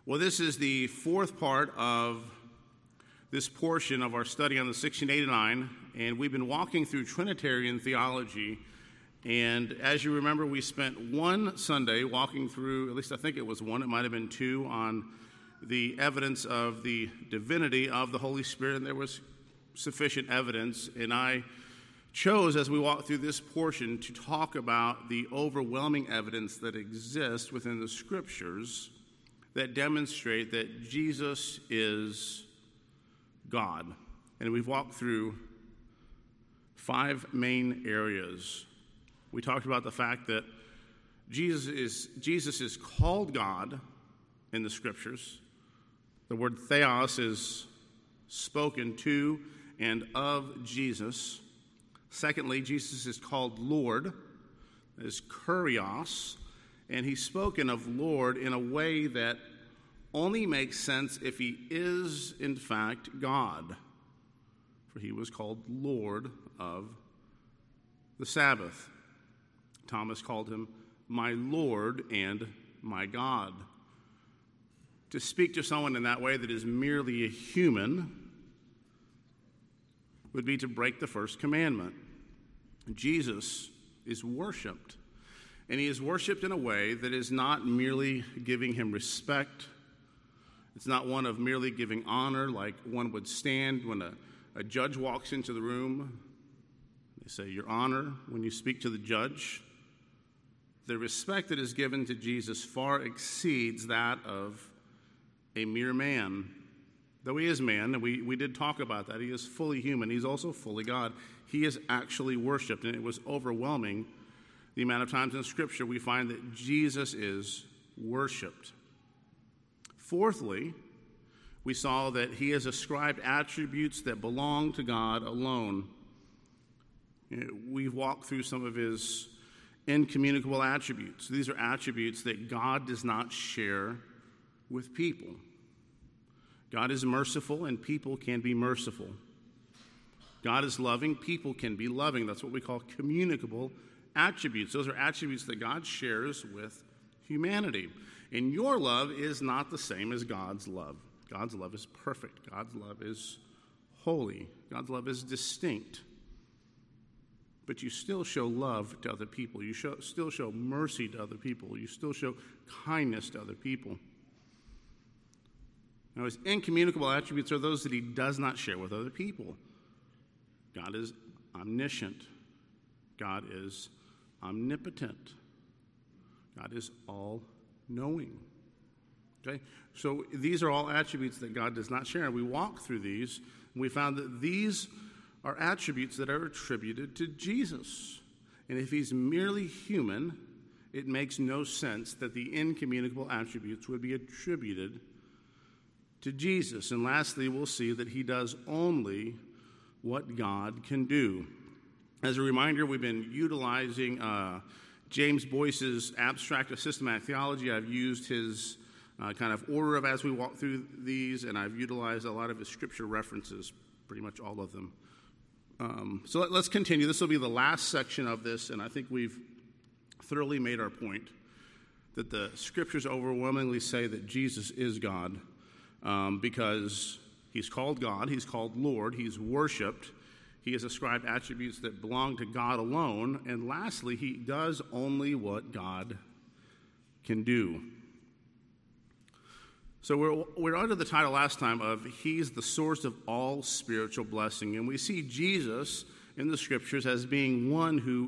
Well, this is the fourth part of this portion of our study on the 1689, and we've been walking through Trinitarian theology. And as you remember, we spent one Sunday walking through, at least I think it was one, it might have been two, on the evidence of the divinity of the Holy Spirit, and there was sufficient evidence. And I chose, as we walk through this portion, to talk about the overwhelming evidence that exists within the Scriptures that demonstrate that Jesus is God. And we've walked through 5 main areas. We talked about the fact that Jesus is called God in the Scriptures. The word theos is spoken to and of Jesus. Secondly, Jesus is called Lord, that is kurios, and he's spoken of Lord in a way that only makes sense if he is, in fact, God. For he was called Lord of the Sabbath. Thomas called him my Lord and my God. To speak to someone in that way that is merely a human would be to break the first commandment. Jesus is worshipped, and he is worshipped in a way that is not merely giving him respect. It's not one of merely giving honor, like one would stand when a judge walks into the room. They say, "Your Honor," when you speak to the judge. The respect that is given to Jesus far exceeds that of a mere man. Though he is man, and we did talk about that, he is fully human. He's also fully God. He is actually worshipped, and it was overwhelming the amount of times in Scripture we find that Jesus is worshipped. Fourthly, we saw that he has ascribed attributes that belong to God alone. We've walked through some of his incommunicable attributes. These are attributes that God does not share with people. God is merciful, and people can be merciful. God is loving, people can be loving. That's what we call communicable attributes. Those are attributes that God shares with humanity. And your love is not the same as God's love. God's love is perfect. God's love is holy. God's love is distinct. But you still show love to other people. You still show mercy to other people. You still show kindness to other people. Now, his incommunicable attributes are those that he does not share with other people. God is omniscient. God is omnipotent. God is all-knowing. Okay? So these are all attributes that God does not share. And we walked through these, and we found that these are attributes that are attributed to Jesus. And if he's merely human, it makes no sense that the incommunicable attributes would be attributed to Jesus. And lastly, we'll see that he does only what God can do. As a reminder, we've been utilizing James Boyce's Abstract of Systematic Theology. I've used his kind of order of as we walk through these, and I've utilized a lot of his scripture references, pretty much all of them. So let's continue. This will be the last section of this, and I think we've thoroughly made our point that the scriptures overwhelmingly say that Jesus is God. Because he's called God, he's called Lord, he's worshipped, he has ascribed attributes that belong to God alone, and lastly, he does only what God can do. So we're under the title last time of He's the source of all spiritual blessing, and we see Jesus in the Scriptures as being one who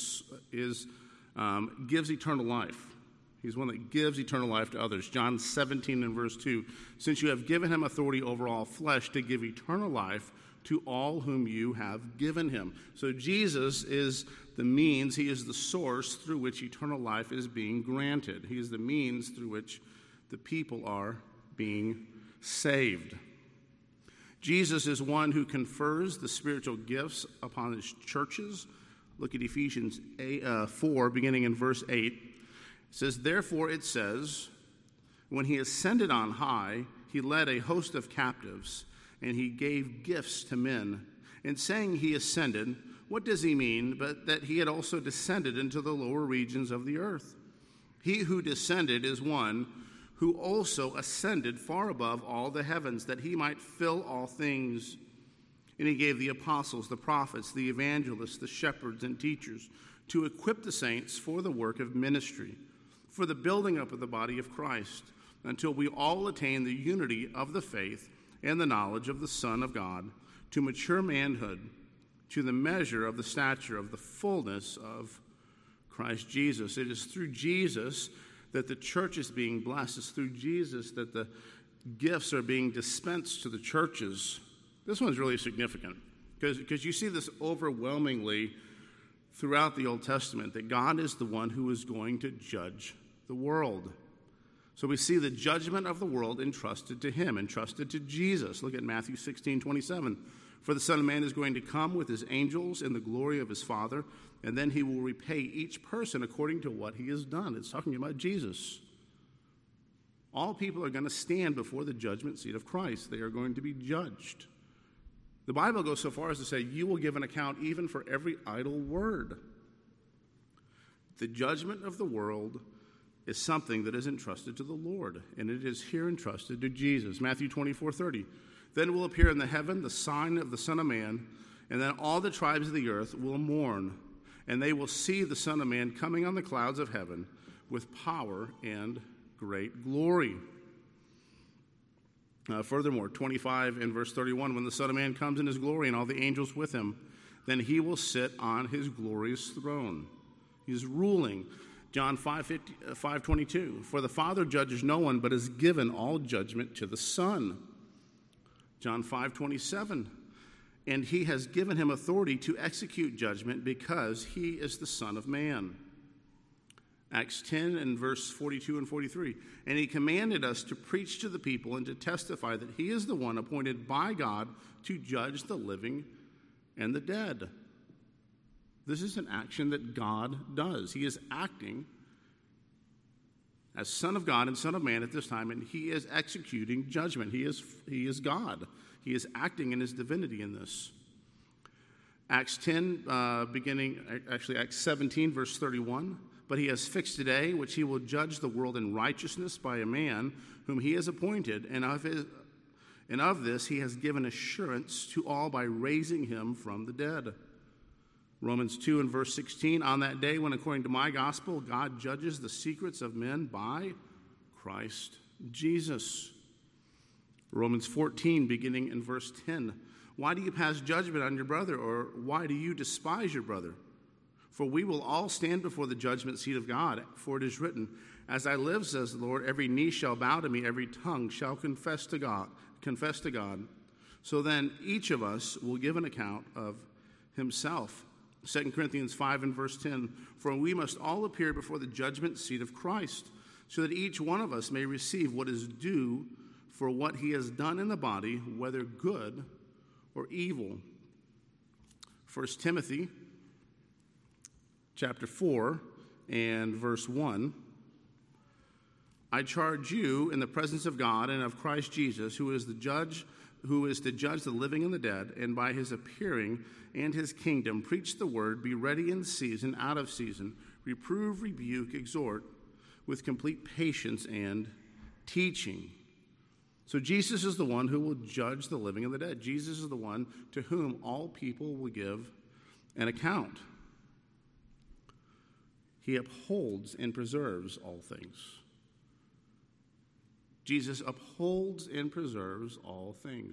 gives eternal life. He's one that gives eternal life to others. John 17 and verse 2, since you have given him authority over all flesh to give eternal life to all whom you have given him. So Jesus is the means, he is the source through which eternal life is being granted. He is the means through which the people are being saved. Jesus is one who confers the spiritual gifts upon his churches. Look at Ephesians 4, beginning in verse 8. It says, therefore it says, when he ascended on high, he led a host of captives, and he gave gifts to men. In saying he ascended, what does he mean but that he had also descended into the lower regions of the earth? He who descended is one who also ascended far above all the heavens, that he might fill all things. And he gave the apostles, the prophets, the evangelists, the shepherds, and teachers to equip the saints for the work of ministry, for the building up of the body of Christ, until we all attain the unity of the faith and the knowledge of the Son of God, to mature manhood, to the measure of the stature of the fullness of Christ Jesus. It is through Jesus that the church is being blessed. It's through Jesus that the gifts are being dispensed to the churches. This one's really significant because you see this overwhelmingly throughout the Old Testament, that God is the one who is going to judge the world. So we see the judgment of the world entrusted to him, entrusted to Jesus. Look at Matthew 16:27. For the Son of Man is going to come with his angels in the glory of his Father, and then he will repay each person according to what he has done. It's talking about Jesus. All people are going to stand before the judgment seat of Christ. They are going to be judged. The Bible goes so far as to say, you will give an account even for every idle word. The judgment of the world is something that is entrusted to the Lord, and it is here entrusted to Jesus. Matthew 24:30. Then will appear in the heaven the sign of the Son of Man, and then all the tribes of the earth will mourn, and they will see the Son of Man coming on the clouds of heaven with power and great glory. Furthermore, 25 and verse 31, when the Son of Man comes in his glory and all the angels with him, then he will sit on his glorious throne. He's ruling. John 5:22, for the Father judges no one, but has given all judgment to the Son. John 5:27, and he has given him authority to execute judgment because he is the Son of Man. Acts 10 and verse 42 and 43, and he commanded us to preach to the people and to testify that he is the one appointed by God to judge the living and the dead. This is an action that God does. He is acting as Son of God and Son of Man at this time, and he is executing judgment. He is God. He is acting in his divinity in this. Acts 10, Acts 17, verse 31. But he has fixed a day which he will judge the world in righteousness by a man whom he has appointed, and of this he has given assurance to all by raising him from the dead. Romans 2 and verse 16, on that day when, according to my gospel, God judges the secrets of men by Christ Jesus. Romans 14, beginning in verse 10, why do you pass judgment on your brother, or why do you despise your brother? For we will all stand before the judgment seat of God, for it is written, as I live, says the Lord, every knee shall bow to me, every tongue shall confess to God. So then each of us will give an account of himself. 2 Corinthians 5 and verse 10, for we must all appear before the judgment seat of Christ, so that each one of us may receive what is due for what he has done in the body, whether good or evil. 1 Timothy chapter 4 and verse 1, I charge you in the presence of God and of Christ Jesus, who is to judge the living and the dead, and by his appearing and his kingdom, preach the word, be ready in season, out of season, reprove, rebuke, exhort, with complete patience and teaching. So Jesus is the one who will judge the living and the dead. Jesus is the one to whom all people will give an account. He upholds and preserves all things. Jesus upholds and preserves all things.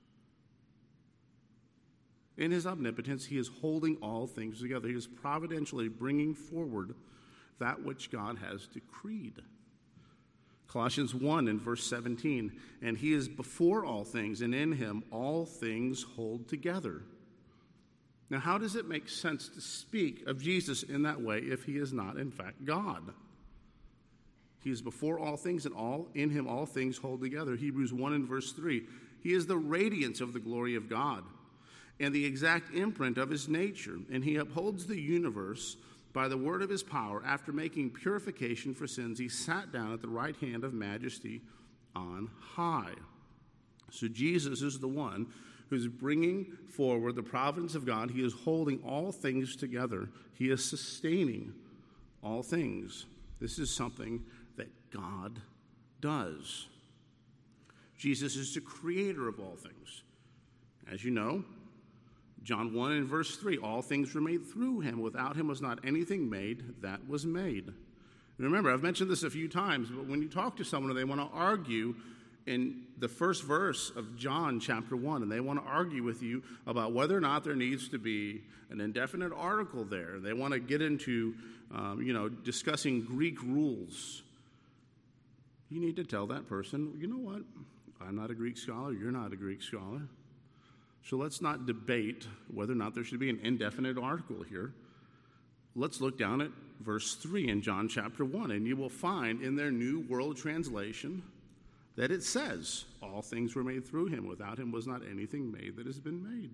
In his omnipotence, he is holding all things together. He is providentially bringing forward that which God has decreed. Colossians 1 and verse 17, and he is before all things, and in him all things hold together. Now, how does it make sense to speak of Jesus in that way if he is not, in fact, God? He is before all things, and in him all things hold together. Hebrews 1 and verse 3, he is the radiance of the glory of God and the exact imprint of his nature, and he upholds the universe by the word of his power. After making purification for sins, he sat down at the right hand of majesty on high. So Jesus is the one who's bringing forward the providence of God. He is holding all things together. He is sustaining all things. This is something that God does. Jesus is the creator of all things. As you know, John 1 and verse 3, all things were made through him. Without him was not anything made that was made. Remember, I've mentioned this a few times, but when you talk to someone and they want to argue in the first verse of John chapter 1, and they want to argue with you about whether or not there needs to be an indefinite article there, they want to get into, discussing Greek rules, you need to tell that person, you know what, I'm not a Greek scholar, you're not a Greek scholar. So let's not debate whether or not there should be an indefinite article here. Let's look down at verse 3 in John chapter 1, and you will find in their New World Translation that it says, all things were made through him. Without him was not anything made that has been made.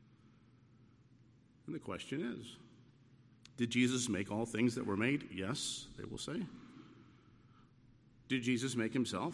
And the question is, did Jesus make all things that were made? Yes, they will say. Did Jesus make himself?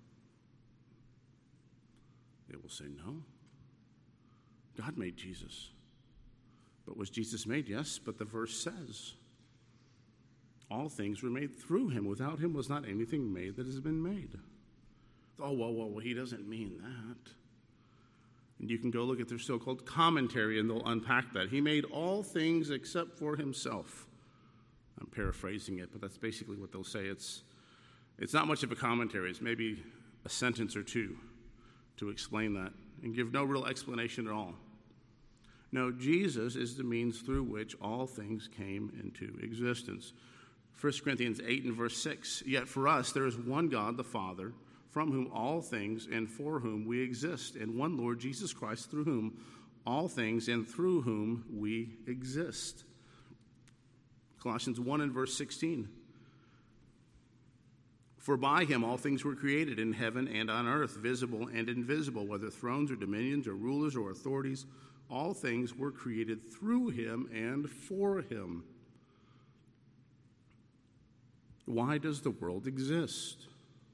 They will say no. God made Jesus. But was Jesus made? Yes, but the verse says, all things were made through him. Without him was not anything made that has been made. Oh, well, he doesn't mean that. And you can go look at their so-called commentary, and they'll unpack that. He made all things except for himself. I'm paraphrasing it, but that's basically what they'll say. It's not much of a commentary. It's maybe a sentence or two to explain that and give no real explanation at all. No, Jesus is the means through which all things came into existence. 1 Corinthians 8 and verse 6, yet for us there is one God, the Father, from whom all things and for whom we exist, and one Lord Jesus Christ, through whom all things and through whom we exist. Colossians 1 and verse 16, for by him all things were created in heaven and on earth, visible and invisible, whether thrones or dominions or rulers or authorities, all things were created through him and for him. Why does the world exist?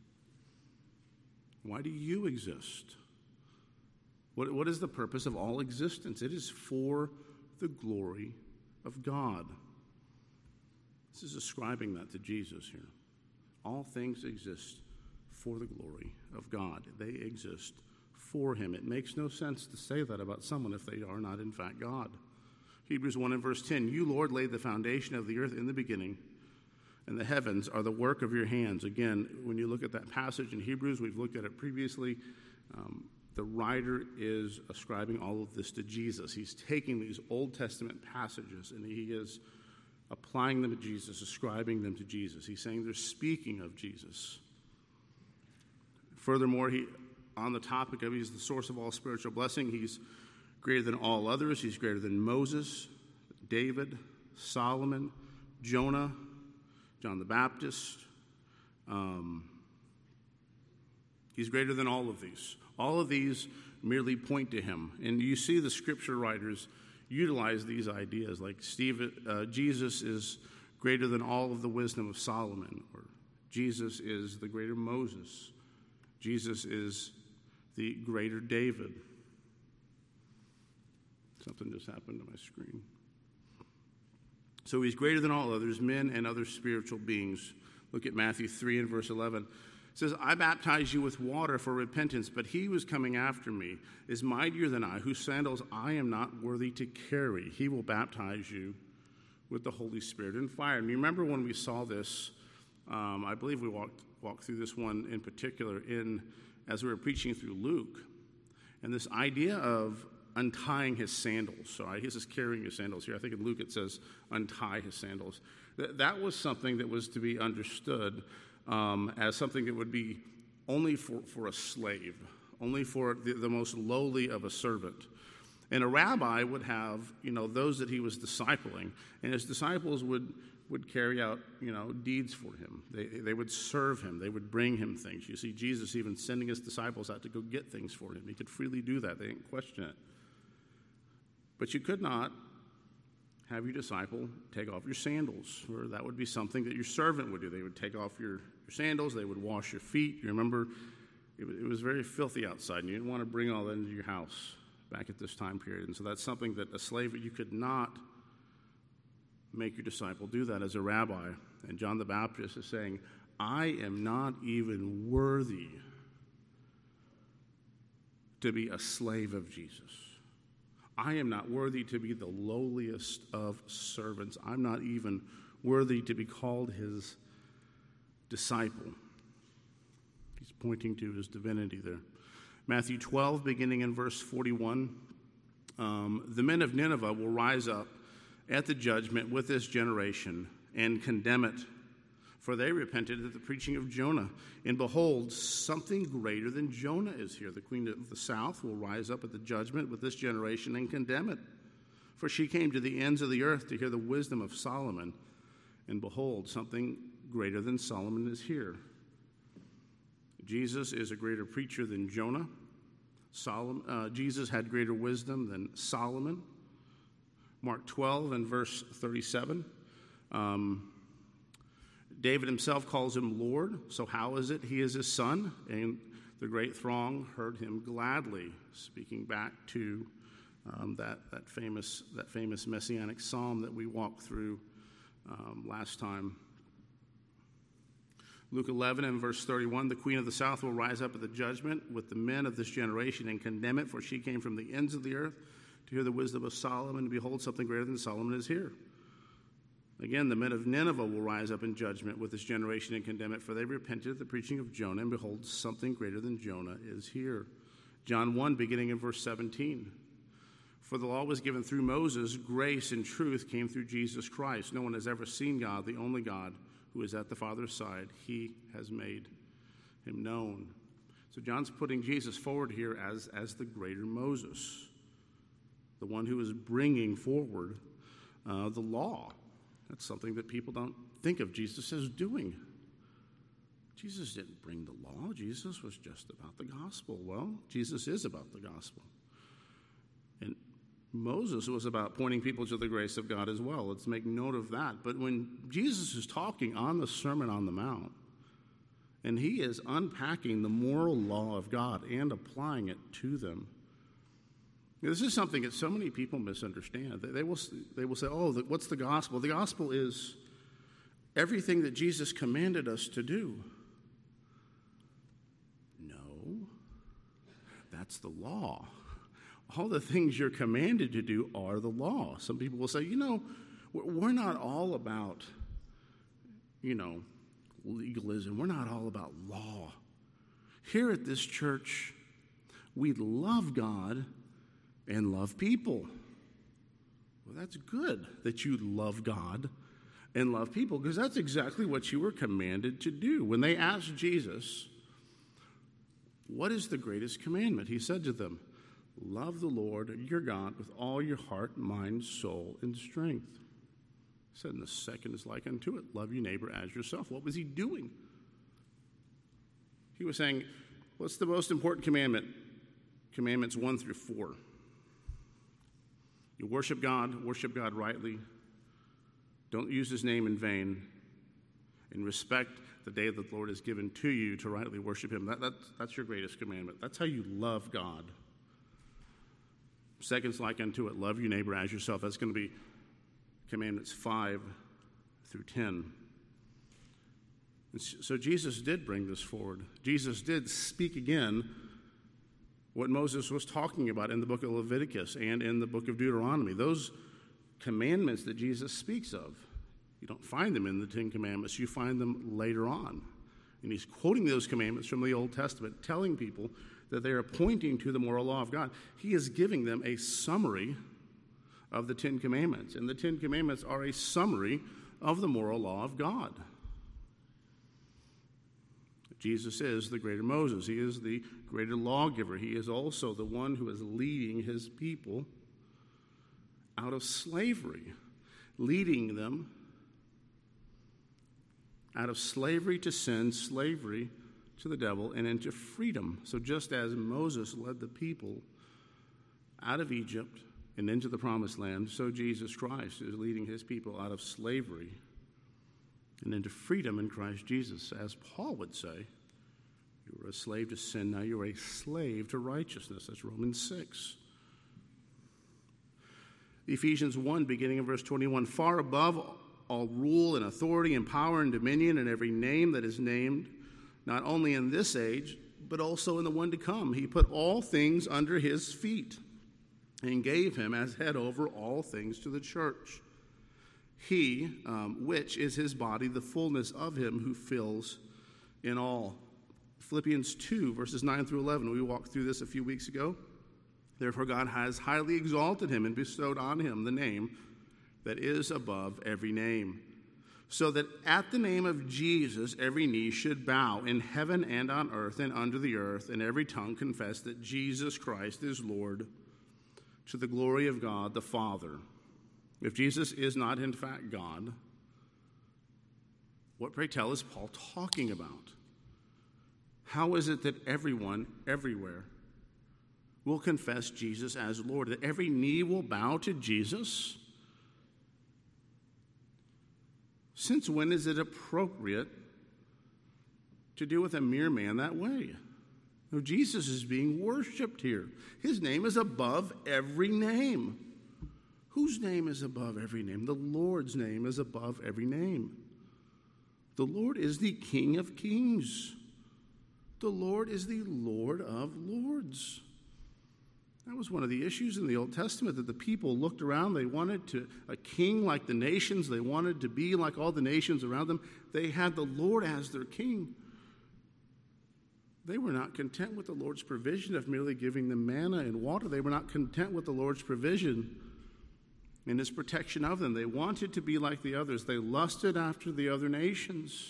Why do you exist? What is the purpose of all existence? It is for the glory of God. This is ascribing that to Jesus here. All things exist for the glory of God. They exist for him. It makes no sense to say that about someone if they are not in fact God. Hebrews 1 and verse 10, you, Lord, laid the foundation of the earth in the beginning, and the heavens are the work of your hands. Again, when you look at that passage in Hebrews, we've looked at it previously, the writer is ascribing all of this to Jesus. He's taking these Old Testament passages and he is applying them to Jesus, ascribing them to Jesus. He's saying they're speaking of Jesus. Furthermore, on the topic of he's the source of all spiritual blessing, he's greater than all others. He's greater than Moses, David, Solomon, Jonah, John the Baptist. He's greater than all of these. All of these merely point to him. And you see the scripture writers utilize these ideas, like Jesus is greater than all of the wisdom of Solomon, or Jesus is the greater Moses. Jesus is the greater David. Something just happened to my screen. So he's greater than all others, men and other spiritual beings. Look at Matthew 3 and verse 11. It says, I baptize you with water for repentance, but he who is coming after me is mightier than I, whose sandals I am not worthy to carry. He will baptize you with the Holy Spirit and fire. And you remember when we saw this, I believe we walked through this one in particular as we were preaching through Luke, and this idea of untying his sandals. So he says carrying his sandals here. I think in Luke it says untie his sandals. That was something that was to be understood as something that would be only for a slave, only for the most lowly of a servant. And a rabbi would have, those that he was discipling, and his disciples would carry out, deeds for him. They would serve him. They would bring him things. You see Jesus even sending his disciples out to go get things for him. He could freely do that. They didn't question it. But you could not have your disciple take off your sandals, or that would be something that your servant would do. They would take off your sandals. They would wash your feet. You remember, it was very filthy outside, and you didn't want to bring all that into your house back at this time period. And so that's something that a slave, you could not make your disciple do that as a rabbi. And John the Baptist is saying, I am not even worthy to be a slave of Jesus. I am not worthy to be the lowliest of servants. I'm not even worthy to be called his disciple. He's pointing to his divinity there. Matthew 12, beginning in verse 41. The men of Nineveh will rise up at the judgment with this generation and condemn it, for they repented at the preaching of Jonah. And behold, something greater than Jonah is here. The queen of the south will rise up at the judgment with this generation and condemn it, for she came to the ends of the earth to hear the wisdom of Solomon. And behold, something greater than Solomon is here. Jesus is a greater preacher than Jonah. Jesus had greater wisdom than Solomon. Mark 12 and verse 37. David himself calls him Lord. So how is it he is his son? And the great throng heard him gladly, speaking back to that famous messianic psalm that we walked through last time. Luke 11 and verse 31, the queen of the south will rise up at the judgment with the men of this generation and condemn it, for she came from the ends of the earth to hear the wisdom of Solomon, and behold, something greater than Solomon is here. Again, the men of Nineveh will rise up in judgment with this generation and condemn it, for they repented at the preaching of Jonah, and behold, something greater than Jonah is here. John 1, beginning in verse 17. For the law was given through Moses, grace and truth came through Jesus Christ. No one has ever seen God, the only God, who is at the Father's side. He has made him known. So John's putting Jesus forward here as the greater Moses, the one who is bringing forward the law. That's something that people don't think of Jesus as doing. Jesus didn't bring the law. Jesus was just about the gospel. Well, Jesus is about the gospel. And Moses was about pointing people to the grace of God as well. Let's make note of that. But when Jesus is talking on the Sermon on the Mount, and he is unpacking the moral law of God and applying it to them, this is something that so many people misunderstand. They will say, oh, what's the gospel? The gospel is everything that Jesus commanded us to do. No, that's the law. All the things you're commanded to do are the law. Some people will say, we're not all about, legalism. We're not all about law. Here at this church, we love God and love people. Well, that's good that you love God and love people, because that's exactly what you were commanded to do. When they asked Jesus, what is the greatest commandment? He said to them, love the Lord your God with all your heart, mind, soul, and strength. He said, and the second is like unto it, love your neighbor as yourself. What was he doing? He was saying, what's the most important commandment? Commandments 1 through 4. You worship God rightly. Don't use his name in vain. And respect the day that the Lord has given to you to rightly worship him. That's your greatest commandment. That's how you love God. Second's like unto it, love your neighbor as yourself. That's going to be commandments 5 through 10. And so Jesus did bring this forward. Jesus did speak again what Moses was talking about in the book of Leviticus and in the book of Deuteronomy. Those commandments that Jesus speaks of, you don't find them in the Ten Commandments. You find them later on. And he's quoting those commandments from the Old Testament, telling people that they are pointing to the moral law of God. He is giving them a summary of the Ten Commandments. And the Ten Commandments are a summary of the moral law of God. Jesus is the greater Moses. He is the greater lawgiver. He is also the one who is leading his people out of slavery, leading them out of slavery to sin, slavery to the devil, and into freedom. So just as Moses led the people out of Egypt and into the promised land, so Jesus Christ is leading his people out of slavery and into freedom in Christ Jesus. As Paul would say, you were a slave to sin, now you're a slave to righteousness. That's Romans 6. Ephesians 1, beginning in verse 21, far above all rule and authority and power and dominion and every name that is named, not only in this age, but also in the one to come. He put all things under his feet and gave him as head over all things to the church. He, which is his body, the fullness of him who fills in all. Philippians 2, verses 9 through 11. We walked through this a few weeks ago. Therefore God has highly exalted him and bestowed on him the name that is above every name, so that at the name of Jesus every knee should bow in heaven and on earth and under the earth, and every tongue confess that Jesus Christ is Lord, to the glory of God the Father. If Jesus is not in fact God, what, pray tell, is Paul talking about? How is it that everyone, everywhere, will confess Jesus as Lord, that every knee will bow to Jesus? Since when is it appropriate to deal with a mere man that way? No, Jesus is being worshiped here. His name is above every name. Whose name is above every name? The Lord's name is above every name. The Lord is the King of kings. The Lord is the Lord of lords. That was one of the issues in the Old Testament, that the people looked around. They wanted a king like the nations. They wanted to be like all the nations around them. They had the Lord as their king. They were not content with the Lord's provision of merely giving them manna and water. They were not content with the Lord's provision and his protection of them. They wanted to be like the others. They lusted after the other nations.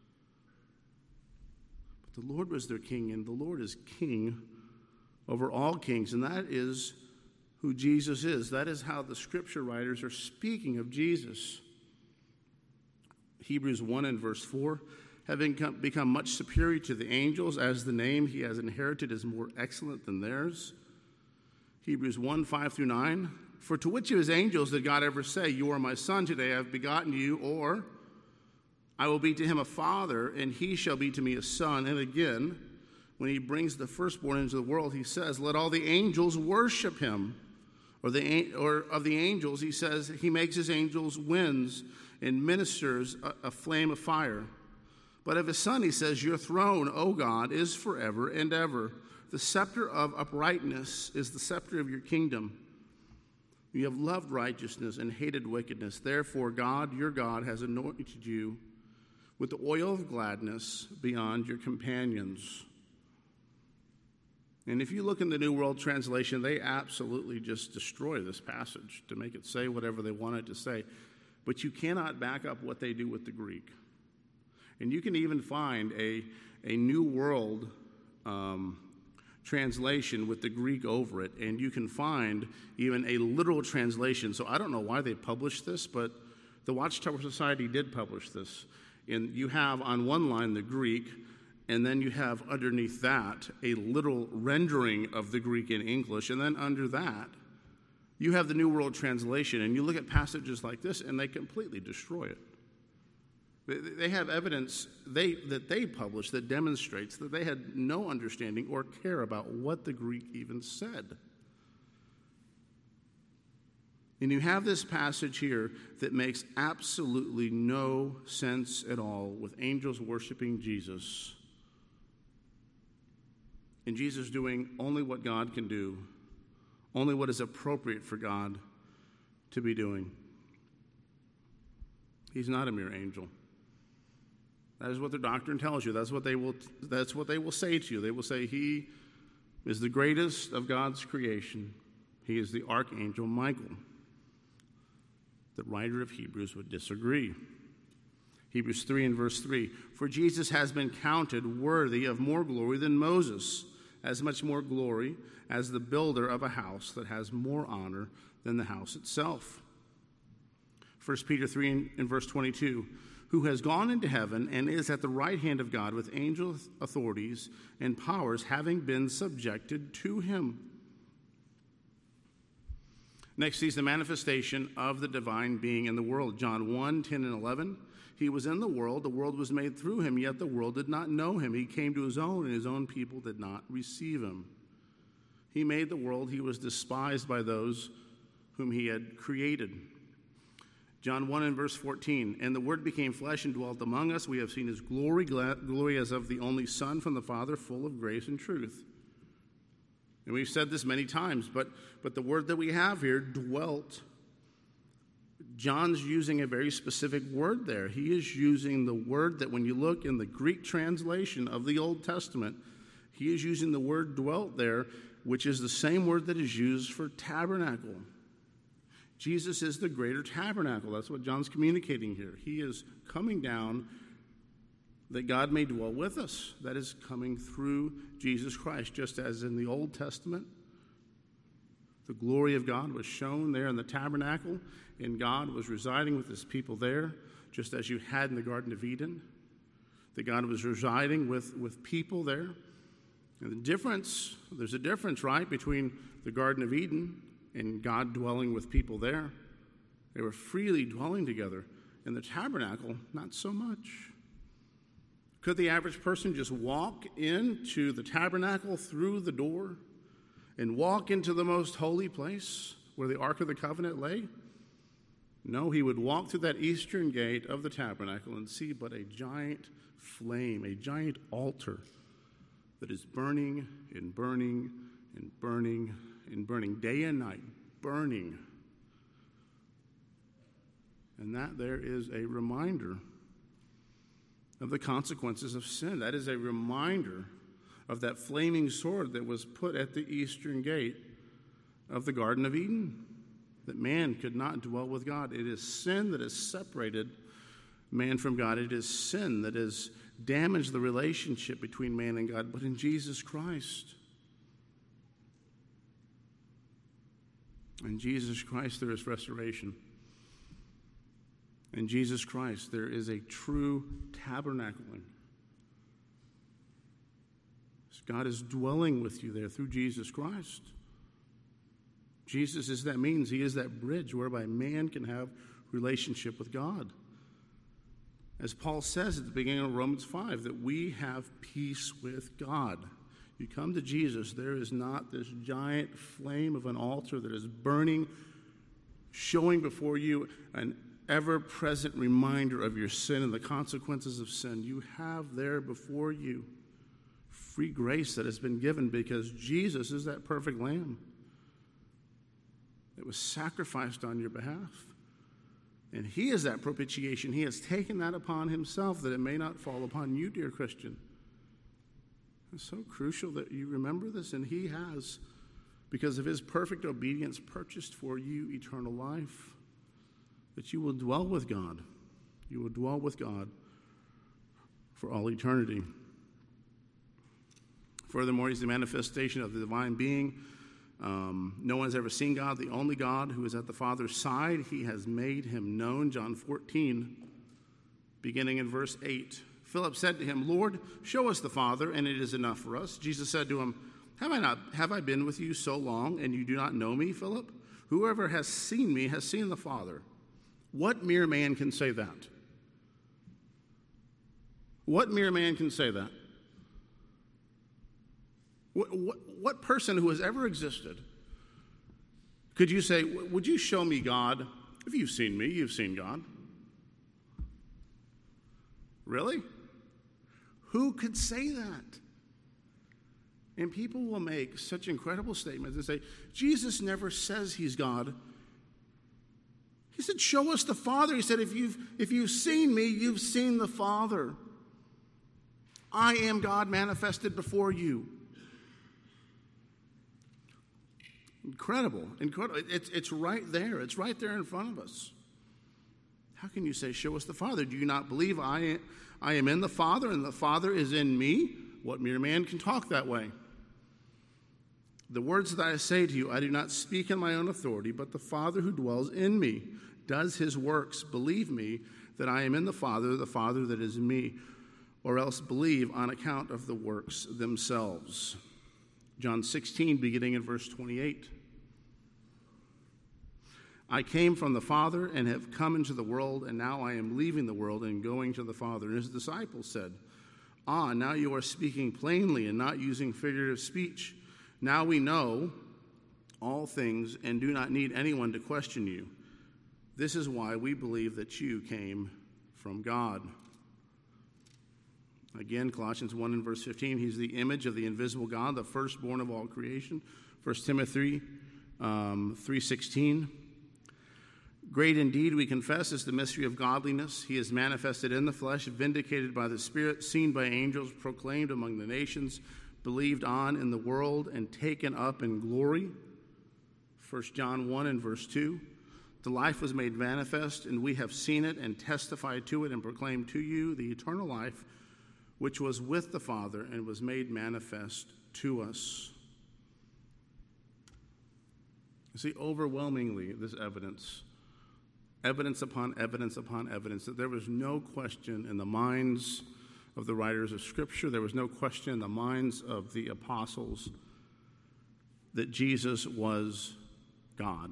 But the Lord was their king, and the Lord is king over all kings, and that is who Jesus is. That is how the scripture writers are speaking of Jesus. Hebrews 1 and verse 4, having become much superior to the angels, as the name he has inherited is more excellent than theirs. Hebrews 1, 5 through 9, for to which of his angels did God ever say, you are my son, today I have begotten you, or I will be to him a father, and he shall be to me a son? And again, when he brings the firstborn into the world, he says, let all the angels worship him. Or of the angels, he says, he makes his angels winds and ministers a flame of fire. But of his son, he says, your throne, O God, is forever and ever. The scepter of uprightness is the scepter of your kingdom. You have loved righteousness and hated wickedness. Therefore, God, your God, has anointed you with the oil of gladness beyond your companions. And if you look in the New World Translation, they absolutely just destroy this passage to make it say whatever they want it to say. But you cannot back up what they do with the Greek. And you can even find a New World translation with the Greek over it, and you can find even a literal translation. So I don't know why they published this, but the Watchtower Society did publish this. And you have on one line the Greek, and then you have underneath that a literal rendering of the Greek in English, and then under that you have the New World Translation, and you look at passages like this, and they completely destroy it. They have evidence that they published that demonstrates that they had no understanding or care about what the Greek even said. And you have this passage here that makes absolutely no sense at all, with angels worshiping Jesus, and Jesus doing only what God can do, only what is appropriate for God to be doing. He's not a mere angel. That is what their doctrine tells you. That's what they will say to you. They will say he is the greatest of God's creation. He is the archangel Michael. The writer of Hebrews would disagree. Hebrews 3 and verse 3, for Jesus has been counted worthy of more glory than Moses, as much more glory as the builder of a house that has more honor than the house itself. 1 Peter 3 and verse 22, who has gone into heaven and is at the right hand of God with angel authorities and powers having been subjected to him. Next sees the manifestation of the divine being in the world. John 1, 10 and 11. He was in the world was made through him, yet the world did not know him. He came to his own, and his own people did not receive him. He made the world, he was despised by those whom he had created. John 1 and verse 14, and the Word became flesh and dwelt among us. We have seen his glory as of the only Son from the Father, full of grace and truth. And we've said this many times, but the word that we have here, dwelt, John's using a very specific word there. He is using the word that when you look in the Greek translation of the Old Testament, he is using the word dwelt there, which is the same word that is used for tabernacle. Jesus is the greater tabernacle. That's what John's communicating here. He is coming down that God may dwell with us. That is coming through Jesus Christ. Just as in the Old Testament, the glory of God was shown there in the tabernacle, and God was residing with his people there, just as you had in the Garden of Eden, that God was residing with people there. And there's a difference, right, between the Garden of Eden and God dwelling with people there. They were freely dwelling together. In the tabernacle, not so much. Could the average person just walk into the tabernacle through the door and walk into the most holy place where the Ark of the Covenant lay? No, he would walk through that eastern gate of the tabernacle and see but a giant flame, a giant altar that is burning and burning and burning and burning, day and night, burning. And that there is a reminder of the consequences of sin. That is a reminder of that flaming sword that was put at the eastern gate of the Garden of Eden, that man could not dwell with God. It is sin that has separated man from God. It is sin that has damaged the relationship between man and God. But in Jesus Christ, in Jesus Christ, there is restoration. In Jesus Christ, there is a true tabernacling. God is dwelling with you there through Jesus Christ. Jesus is that means. He is that bridge whereby man can have relationship with God. As Paul says at the beginning of Romans 5, that we have peace with God. You come to Jesus, there is not this giant flame of an altar that is burning, showing before you an ever-present reminder of your sin and the consequences of sin. You have there before you free grace that has been given because Jesus is that perfect lamb that was sacrificed on your behalf. And he is that propitiation. He has taken that upon himself that it may not fall upon you, dear Christian. It's so crucial that you remember this, and he has, because of his perfect obedience, purchased for you eternal life, that you will dwell with God. You will dwell with God for all eternity. Furthermore, he's the manifestation of the divine being. No one has ever seen God, the only God who is at the Father's side. He has made him known. John 14, beginning in verse 8. Philip said to him, Lord, show us the Father, and it is enough for us. Jesus said to him, Have I been with you so long, and you do not know me, Philip? Whoever has seen me has seen the Father. What mere man can say that? What mere man can say that? What person who has ever existed could you say, would you show me God? If you've seen me, you've seen God. Really? Who could say that? And people will make such incredible statements and say, Jesus never says he's God. He said, show us the Father. He said, if you've seen me, you've seen the Father. I am God manifested before you. Incredible. It's right there. It's right there in front of us. How can you say, show us the Father? Do you not believe I am in the Father and the Father is in me? What mere man can talk that way? The words that I say to you, I do not speak in my own authority, but the Father who dwells in me does his works. Believe me that I am in the Father that is in me, or else believe on account of the works themselves. John 16, beginning in verse 28. I came from the Father and have come into the world, and now I am leaving the world and going to the Father. And his disciples said, now you are speaking plainly and not using figurative speech. Now we know all things and do not need anyone to question you. This is why we believe that you came from God. Again, Colossians 1 and verse 15, he's the image of the invisible God, the firstborn of all creation. 1 Timothy 3:16. Great indeed, we confess, is the mystery of godliness. He is manifested in the flesh, vindicated by the Spirit, seen by angels, proclaimed among the nations, believed on in the world, and taken up in glory. 1 John 1 and verse 2. The life was made manifest, and we have seen it and testified to it and proclaimed to you the eternal life, which was with the Father and was made manifest to us. You see, overwhelmingly, this evidence upon evidence upon evidence, that there was no question in the minds of the writers of Scripture, there was no question in the minds of the apostles that Jesus was God.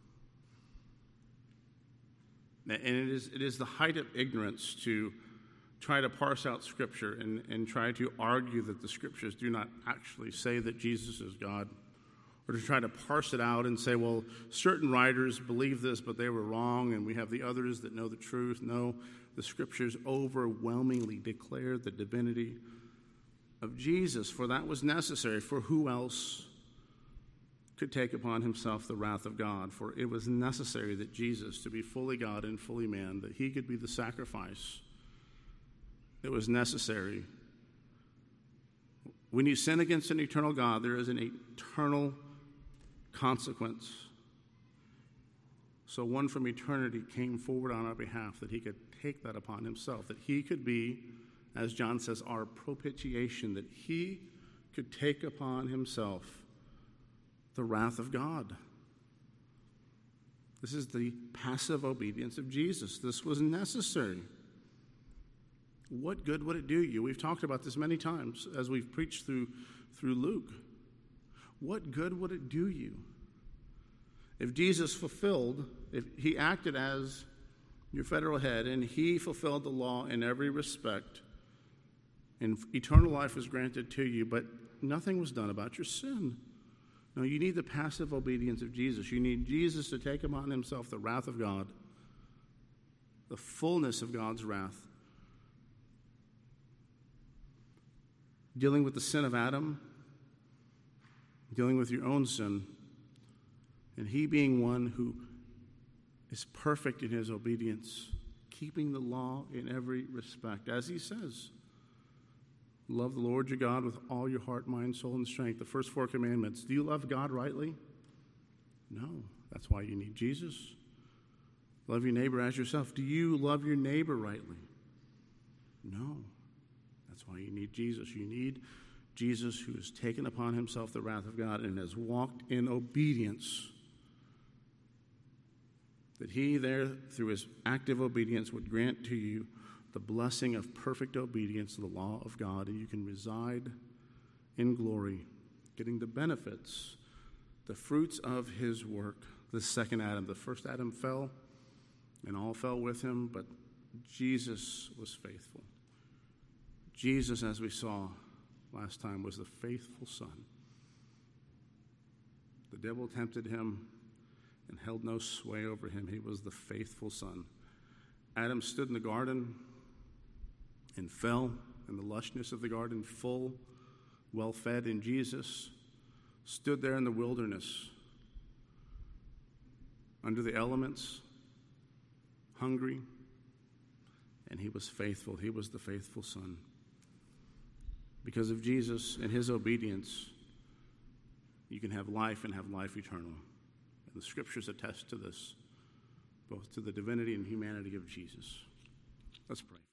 And it is the height of ignorance to try to parse out Scripture and try to argue that the Scriptures do not actually say that Jesus is God, or to try to parse it out and say, well, certain writers believe this, but they were wrong, and we have the others that know the truth. No, the Scriptures overwhelmingly declare the divinity of Jesus, for that was necessary. For who else could take upon himself the wrath of God? For it was necessary that Jesus, to be fully God and fully man, that he could be the sacrifice that was necessary. When you sin against an eternal God, there is an eternal consequence. So one from eternity came forward on our behalf that he could take that upon himself, that he could be, as John says, our propitiation, that he could take upon himself the wrath of God. This is the passive obedience of Jesus. This was necessary. What good would it do you? We've talked about this many times as we've preached through Luke. What good would it do you if Jesus fulfilled, if he acted as your federal head and he fulfilled the law in every respect, and eternal life was granted to you, but nothing was done about your sin? No, you need the passive obedience of Jesus. You need Jesus to take upon himself the wrath of God, the fullness of God's wrath. Dealing with the sin of Adam, dealing with your own sin, and he being one who is perfect in his obedience, keeping the law in every respect. As he says, love the Lord your God with all your heart, mind, soul, and strength. The first 4 commandments. Do you love God rightly? No. That's why you need Jesus. Love your neighbor as yourself. Do you love your neighbor rightly? No. That's why you need Jesus. You need Jesus, who has taken upon himself the wrath of God and has walked in obedience, that he there, through his active obedience, would grant to you the blessing of perfect obedience to the law of God, and you can reside in glory, getting the benefits, the fruits of his work. The second Adam, the first Adam fell, and all fell with him, but Jesus was faithful. Jesus, as we saw last time, was the faithful Son. The devil tempted him and held no sway over him. He was the faithful Son. Adam stood in the garden and fell in the lushness of the garden, full, well-fed, and Jesus stood there in the wilderness under the elements, hungry, and he was faithful. He was the faithful Son. Because of Jesus and his obedience, you can have life and have life eternal. And the Scriptures attest to this, both to the divinity and humanity of Jesus. Let's pray.